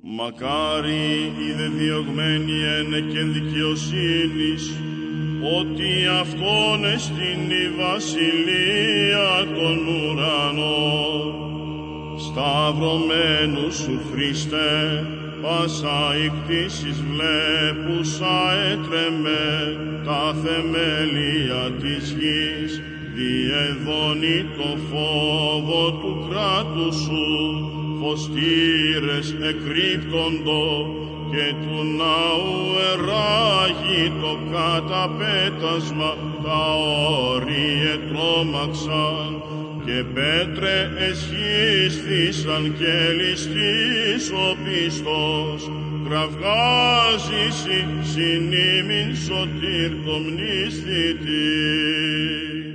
Μακάρι οι δε διωγμένοι ένεκεν δικαιοσύνης, ότι αυτόν εστιν η βασιλεία των ουρανών. Σταυρωμένου σου Χριστέ, πάσα η κτήσης βλέπουσα έτρεμε, τα θεμέλια της γης, διεδώνει το φόβο του κράτους σου, φωστήρες εκρύπτοντο και του ναού εράγει το καταπέτασμα, τα όρη ετρόμαξαν και πέτρε εσχίσθησαν και ληστής ο πιστός, κραυγάζει συνήμην σωτήρ το μνηστητή.